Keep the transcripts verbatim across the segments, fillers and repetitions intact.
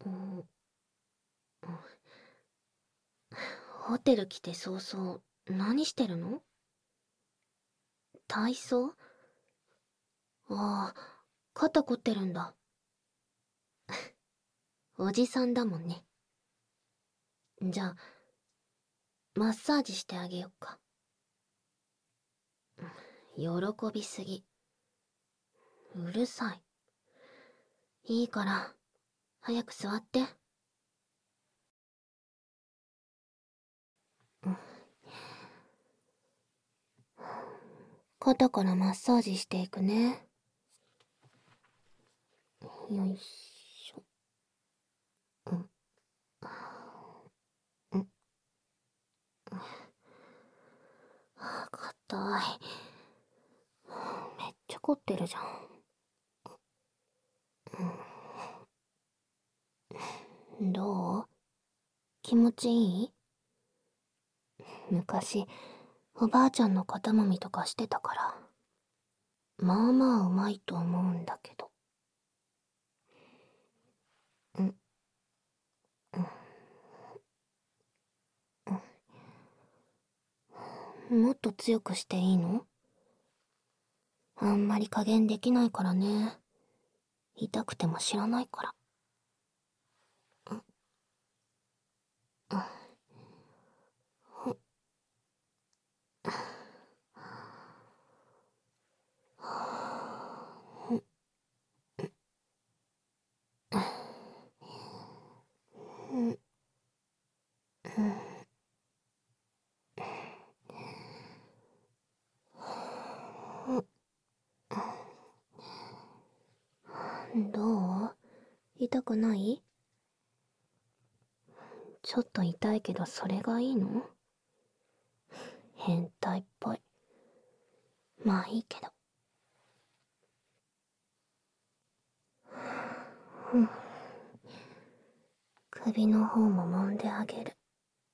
うん、ホテル来て早々、何してるの？体操？ああ、肩凝ってるんだ。おじさんだもんね。じゃあ、マッサージしてあげよっか。喜びすぎ。うるさい。いいから、早く座って。肩からマッサージしていくね。よいしょ。うん、うん。硬い。めっちゃ凝ってるじゃん。どう？気持ちいい？昔、おばあちゃんの肩もみとかしてたから、まあまあうまいと思うんだけど。うん、うん。もっと強くしていいの？あんまり加減できないからね。痛くても知らないから。どう？痛くない？ちょっと痛いけどそれがいいの？変態っぽい。まあいいけど。首の方も揉んであげる。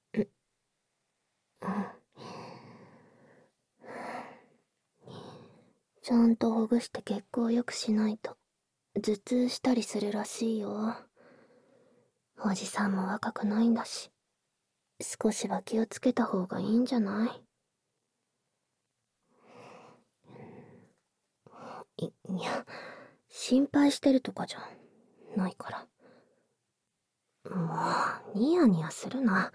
ちゃんとほぐして血行良くしないと頭痛したりするらしいよ。おじさんも若くないんだし、少しは気をつけた方がいいんじゃない？い、いや、心配してるとかじゃないから。もう、ニヤニヤするな。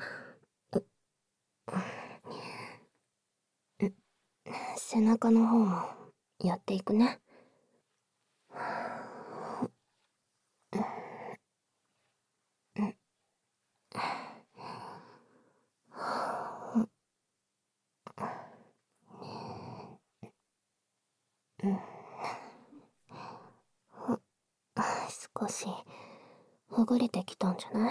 背中の方もやっていくね。少しほぐれてきたんじゃない？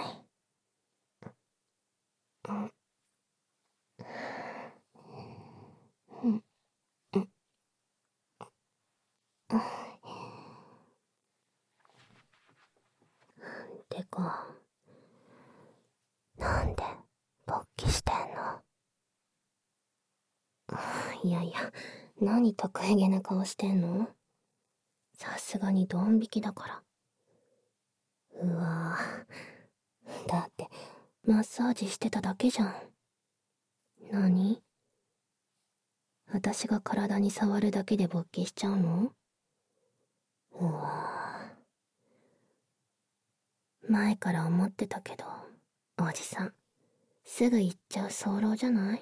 てか、なんで勃起してんの？いやいや、何得意げな顔してんの？さすがにドン引きだから。うわぁ。だって、マッサージしてただけじゃん。何？私が体に触るだけで勃起しちゃうの？うわぁ。前から思ってたけど、おじさん、すぐ行っちゃう早漏じゃない？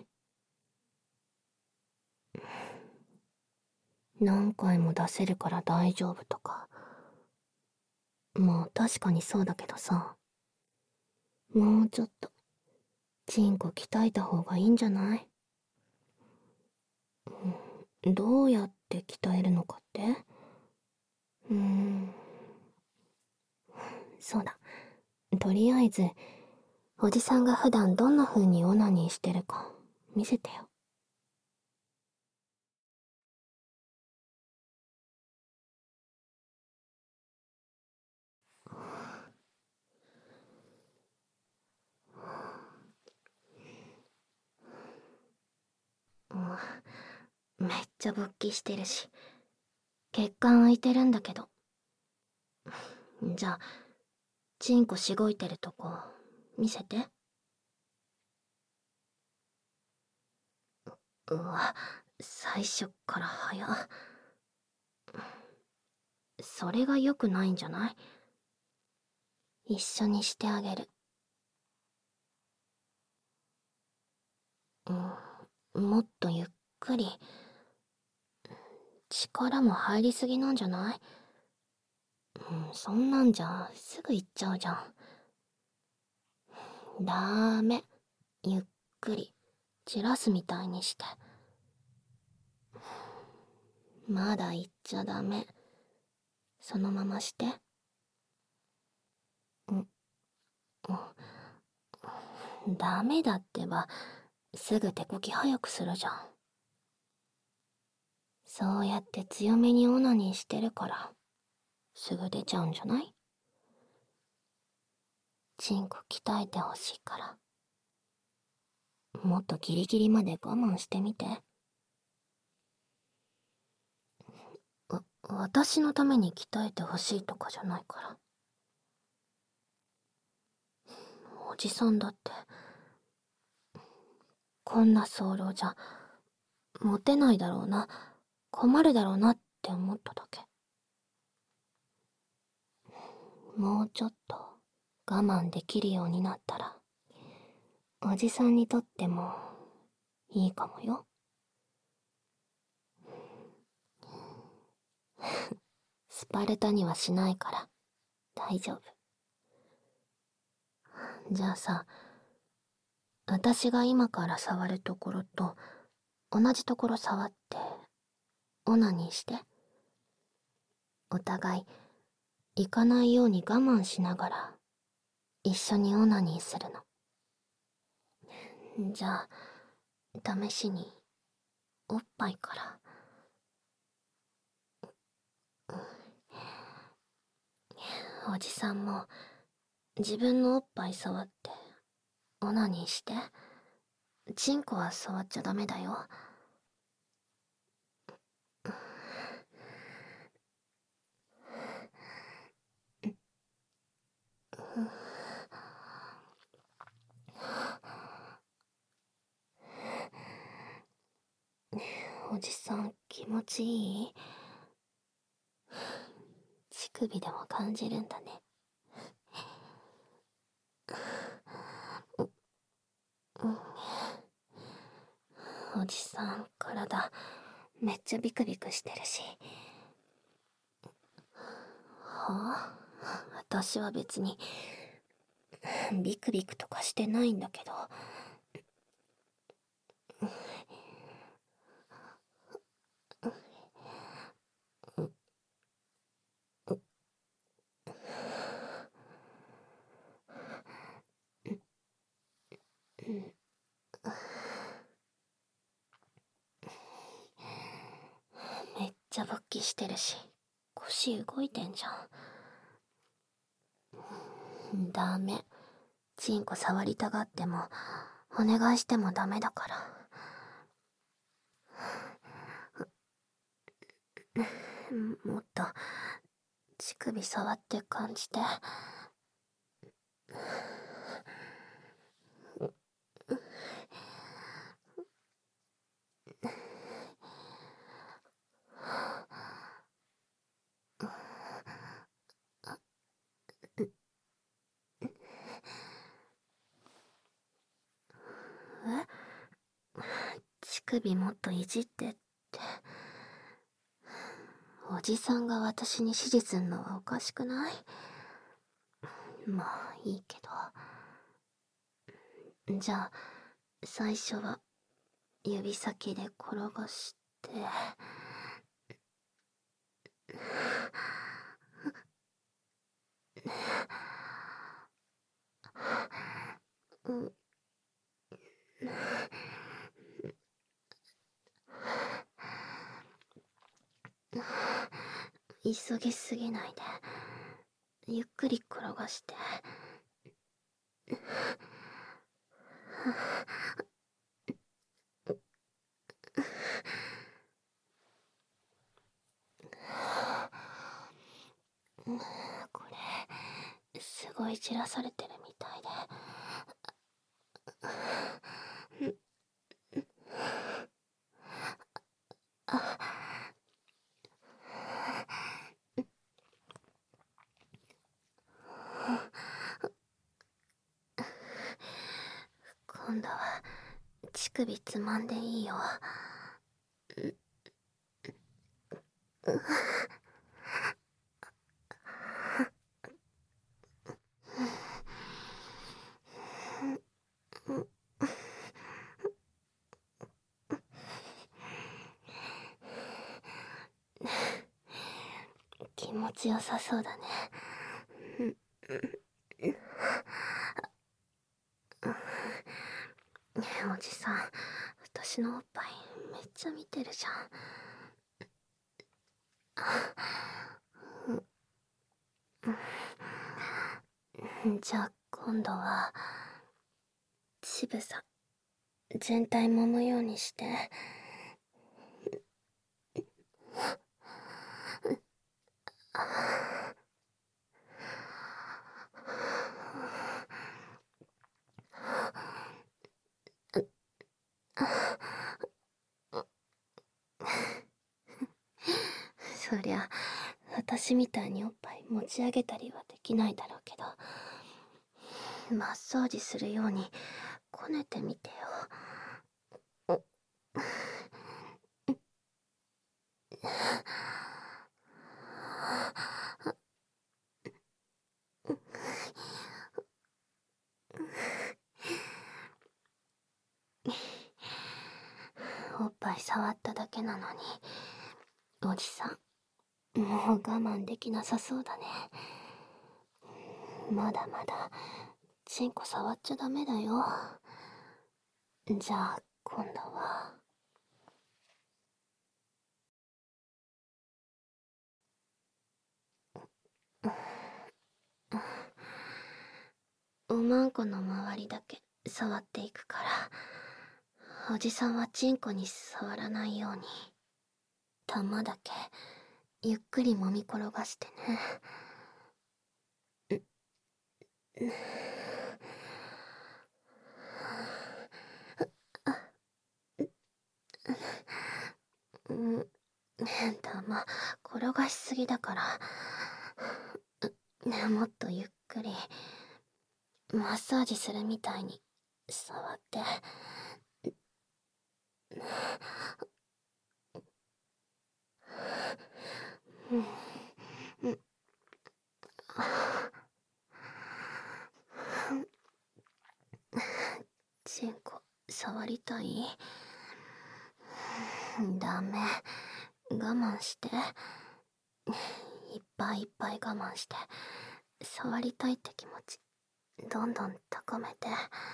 何回も出せるから大丈夫とか。まあ確かにそうだけどさ、もうちょっと、チンコ鍛えた方がいいんじゃない？どうやって鍛えるのかって？うーん、そうだ。とりあえず、おじさんが普段どんな風にオナニーしてるか、見せてよ。めっちゃ勃起してるし、血管空いてるんだけど。じゃあ、 チンコしごいてるとこ見せて。うわ、最初っから早っ。それが良くないんじゃない？一緒にしてあげる。うん、もっとゆっくり。力も入りすぎなんじゃない？うん、そんなんじゃすぐ行っちゃうじゃん。ダーメ。ゆっくり。じらすみたいにして。まだ行っちゃダメ。そのままして。うん、うん、ダメだってば。すぐ手こき早くするじゃん。そうやって強めにオナニーしてるから、すぐ出ちゃうんじゃない？チンコ鍛えてほしいから。もっとギリギリまで我慢してみて。わ、私のために鍛えてほしいとかじゃないから。おじさんだって、こんな早漏じゃ、モテないだろうな、困るだろうなって思っただけ。もうちょっと我慢できるようになったら、おじさんにとってもいいかもよ。スパルタにはしないから大丈夫。じゃあさ、私が今から触るところと同じところ触ってオナニーして。お互い行かないように我慢しながら一緒にオナニーするの。じゃあ試しにおっぱいから。おじさんも自分のおっぱい触ってオナニーして。チンコは触っちゃダメだよ。おじさん気持ちいい？乳首でも感じるんだね。おじさん体めっちゃビクビクしてるし。はあ、私は別にビクビクとかしてないんだけど。めっちゃ勃起してるし、腰動いてんじゃん。ダメ。チンコ触りたがってもお願いしてもダメだから。もっと乳首触って感じて。え？乳首もっといじってって。おじさんが私に指示すんのはおかしくない？まあいいけど。じゃあ最初は指先で転がして。うん、急ぎすぎないでゆっくり転がして。これすごいじらされてるみたいで。あ、今度は乳首つまんでいいよ。気持ちよさそうだね。おじさん、私のおっぱいめっちゃ見てるじゃん。じゃあ今度は乳房全体揉むようにして。そりゃ私みたいにおっぱい持ち上げたりはできないだろうけど、マッサージするようにこねてみてよ。おっぱい触っただけなのにおじさんもう我慢できなさそうだね。まだまだチンコ触っちゃダメだよ。じゃあ今度はおまんこの周りだけ触っていくから、おじさんはチンコに触らないように玉だけゆっくり揉み転がしてね。うん、玉転がしすぎだから、もっとゆっくりマッサージするみたいに触って。チンコ触りたい？ダメ、我慢して。いっぱいいっぱい我慢して触りたいって気持ちどんどん高めて。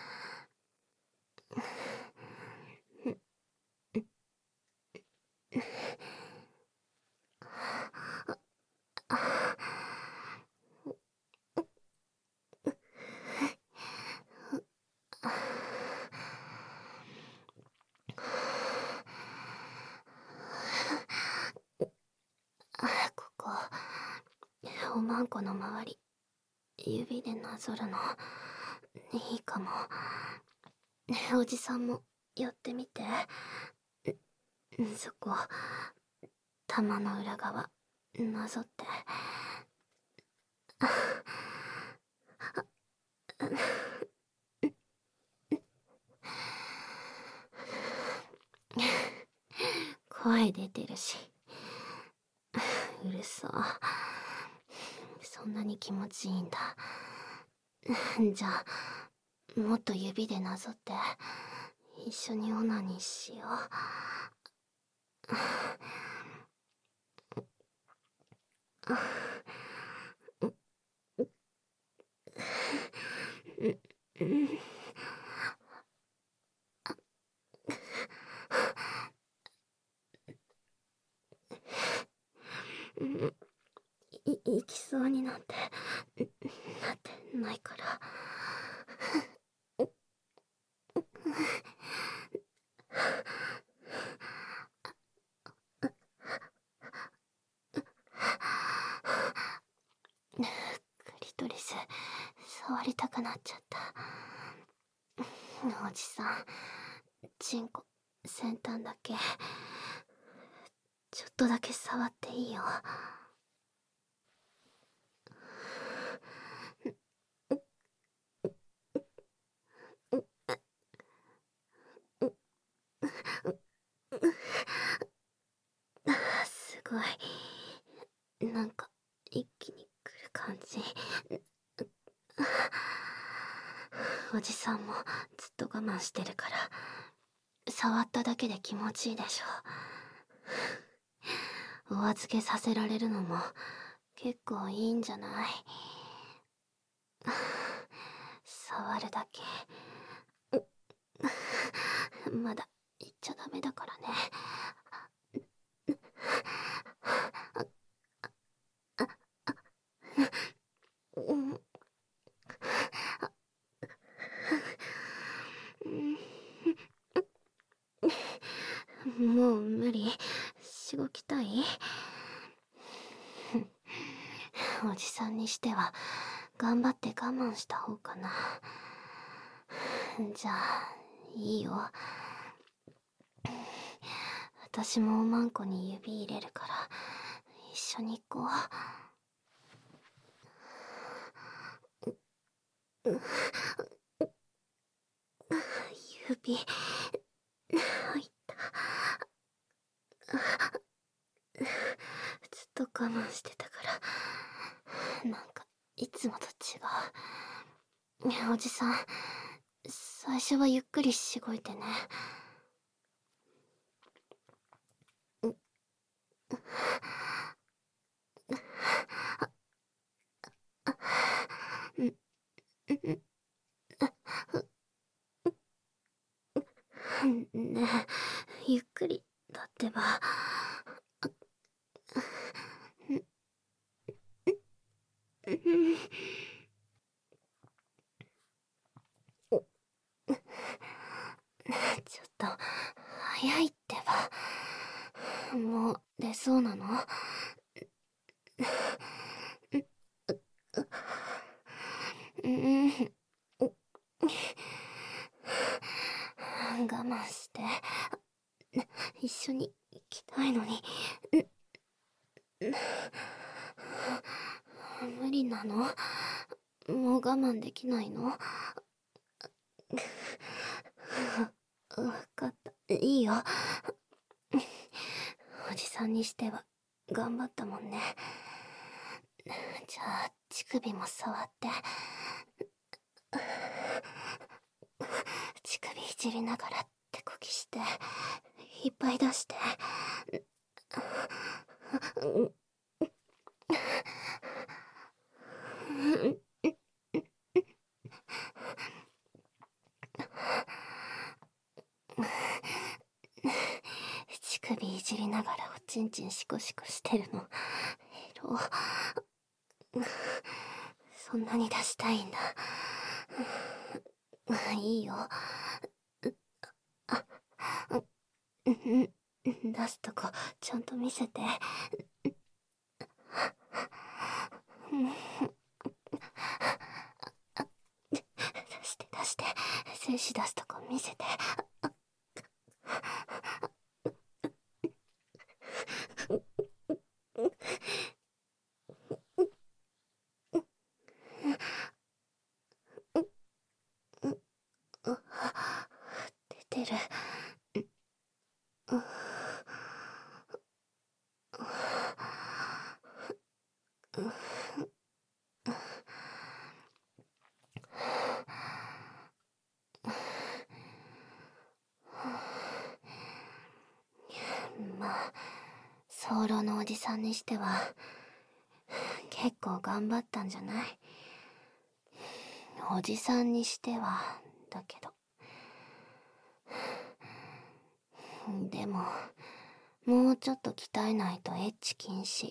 ここおまんこの周り指でなぞるのいいかも。おじさんもやってみて。そこ玉の裏側なぞって。声出てるしうるさ。そんなに気持ちいいんだ。じゃあもっと指でなぞって一緒にオナニーしよう。い行きそうになんてなってないから。クリトリス触りたくなっちゃった。おじさん、チンコ先端だけちょっとだけ触っていいよ。すごい、なんか一気に来る感じ。おじさんもずっと我慢してるから触っただけで気持ちいいでしょ。お預けさせられるのも結構いいんじゃない？触るだけ。まだ言っちゃダメだからね。もう無理。しごきたい？おじさんにしては頑張って我慢した方かな。じゃあいいよ。私もおまんこに指入れるから一緒に行こう。指入った。ずっと我慢してたからなんかいつもと違う。おじさん、最初はゆっくりしごいてね。ねえ、ゆっくりだってば。ちょっと早いってば。もう出そうなの？うん我慢して一緒に行きたいのに。無理なの？もう我慢できないの？わかった、いいよ。おじさんにしては頑張ったもんね。じゃあ乳首も触って。乳首いじりながら手こぎしていっぱい出して。乳首いじりながらおちんちんシコシコしてるのエロ。そんなに出したいんだ。いいよ。出すとこちゃんと見せて。出して出して、精子出すとこ見せて。出てる。まあ早漏のおじさんにしては結構頑張ったんじゃない？おじさんにしてはだけど。でももうちょっと鍛えないとエッチ禁止。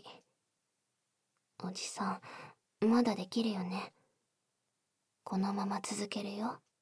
おじさんまだできるよね？このまま続けるよ。